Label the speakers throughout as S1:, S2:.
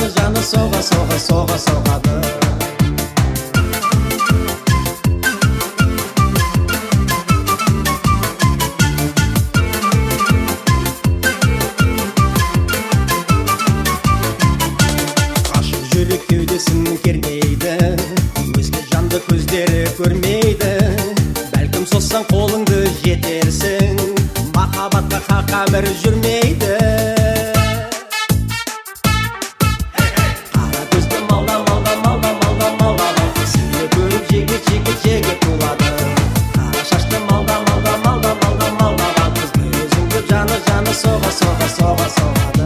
S1: жаны соғады. Ғашық жүрек кеудесін кернейді, өзге жанды көздері көрмейді. Бәлкім созсаң қолыңды жетерсің, махаббатқа хақа бір жүрмейді. Қара көзді малда сені көріп жеге тулады. Қара шашты малда қыз өзіңді жаны соғады.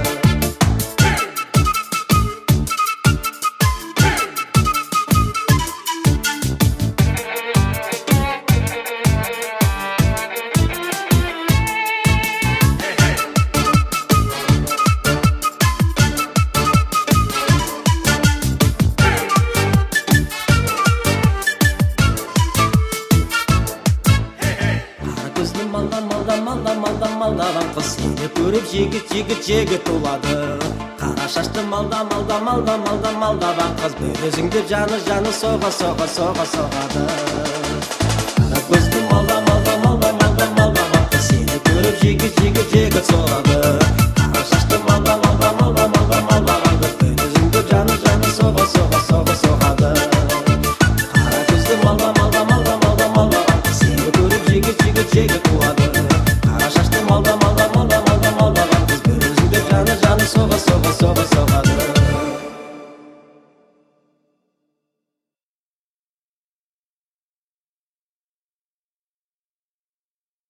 S1: Малдаған қыз сені көріп жеге тулады. Қара шашты малдаған қыз өзіңді жаны соғады. Қара көзді малдаған қыз сені көріп жеге соғады.